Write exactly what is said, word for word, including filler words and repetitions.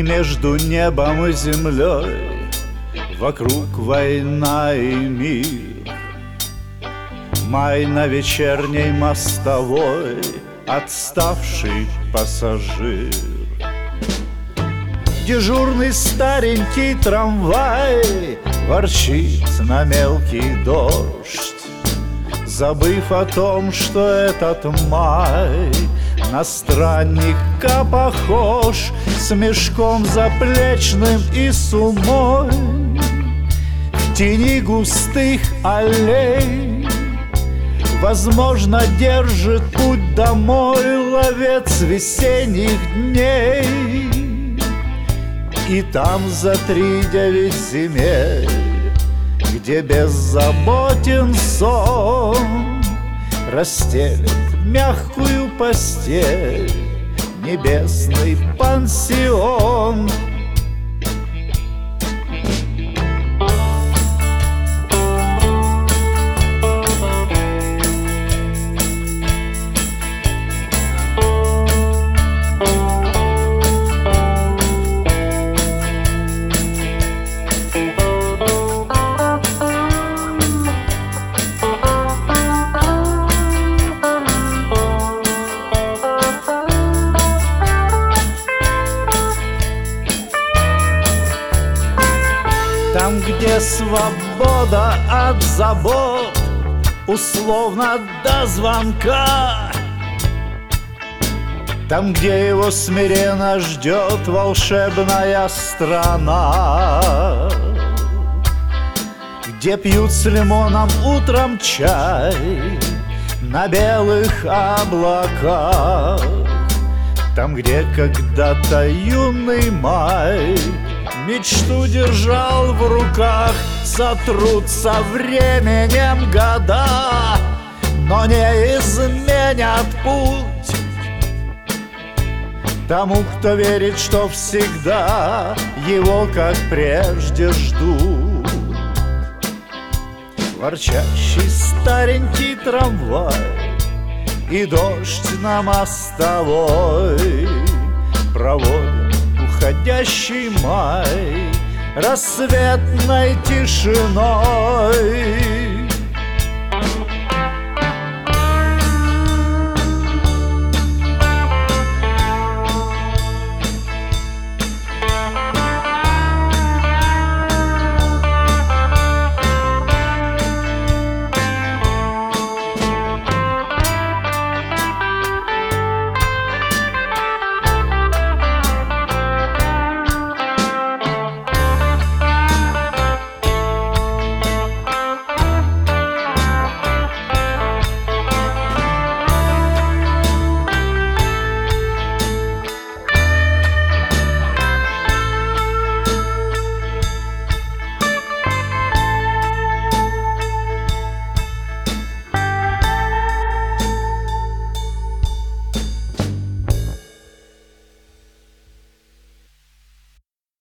И между небом и землей вокруг война и мир. Май на вечерней мостовой отставший пассажир. Дежурный старенький трамвай ворчит на мелкий дождь, забыв о том, что этот май на странника похож, с мешком заплечным и сумой в тени густых аллей. Возможно, держит путь домой ловец весенних дней. И там за три девять земель, где беззаботен сон, расстелит мягкую постель небесный пансион. Там, где свобода от забот, условно до звонка, там, где его смиренно ждет волшебная страна, где пьют с лимоном утром чай на белых облаках, там, где когда-то юный май мечту держал в руках. Сотрутся временем года, но не изменят путь тому, кто верит, что всегда его, как прежде, ждут. Ворчащий старенький трамвай и дождь на мостовой проводят уходящий май рассветной тишиной.